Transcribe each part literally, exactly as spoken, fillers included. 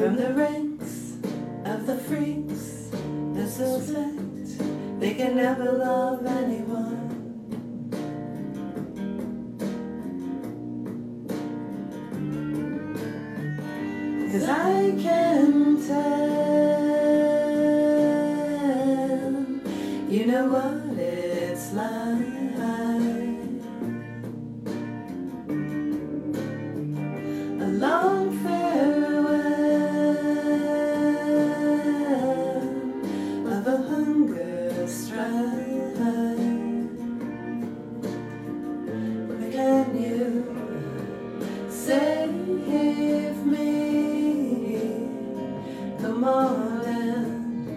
From the ranks of the freaks that suspect they can never love anyone. 'Cause I can tell, you know what it's like. A long farewell of a hunger strike. But can you save me? Come on and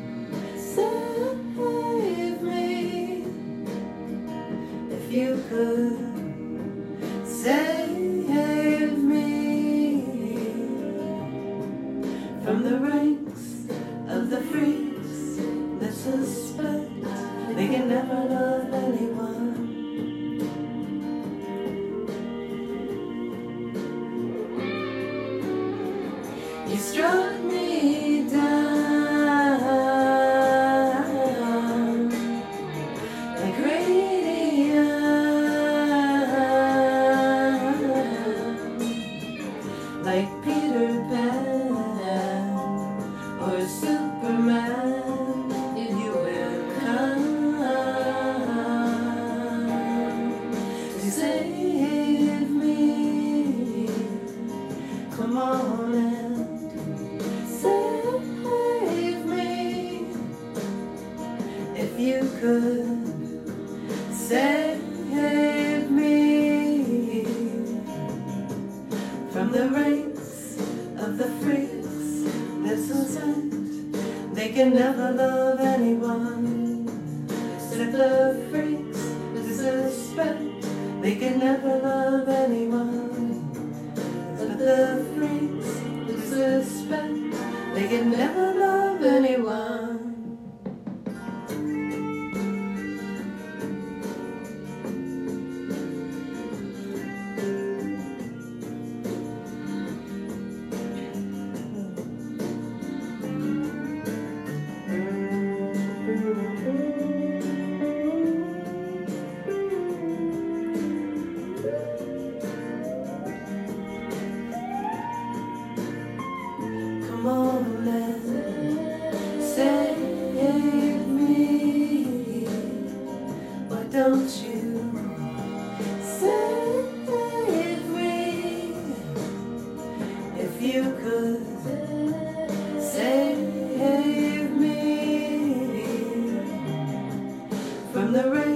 save me. If you could save me from the ranks of the freaks that suspect they can never love anyone. You struck me down like radium, like Peter Pan or Superman. If you will come to save me, come on and save me. If you could save me from the ranks of the freaks that suspect they can never love anyone. Except the freaks that suspect they can never love anyone. Except the freaks that suspect they can never love anyone. Come on and save me. Why don't you save me? If you could save me from the rain